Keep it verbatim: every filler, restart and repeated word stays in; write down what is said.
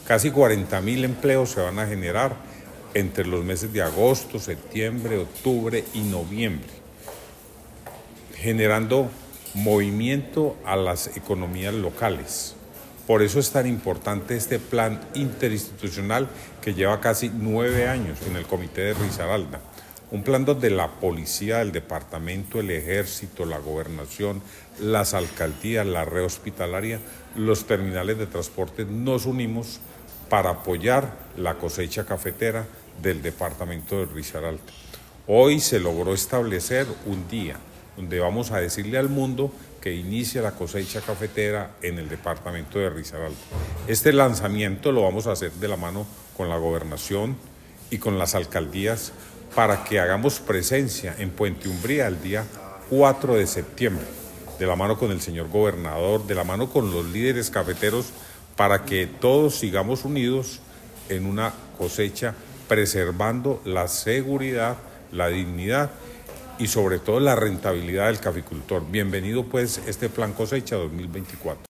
Casi cuarenta mil empleos se van a generar entre los meses de agosto, septiembre, octubre y noviembre, generando movimiento a las economías locales. Por eso es tan importante este plan interinstitucional que lleva casi nueve años en el Comité de Risaralda. Un plan donde la policía del departamento, el ejército, la gobernación, las alcaldías, la red hospitalaria, los terminales de transporte nos unimos para apoyar la cosecha cafetera del departamento de Risaralda. Hoy se logró establecer un día donde vamos a decirle al mundo que inicia la cosecha cafetera en el departamento de Risaralda. Este lanzamiento lo vamos a hacer de la mano con la gobernación y con las alcaldías para que hagamos presencia en Puente Umbría el día cuatro de septiembre, de la mano con el señor gobernador, de la mano con los líderes cafeteros, para que todos sigamos unidos en una cosecha preservando la seguridad, la dignidad y sobre todo la rentabilidad del caficultor. Bienvenido pues este Plan Cosecha dos mil veinticuatro.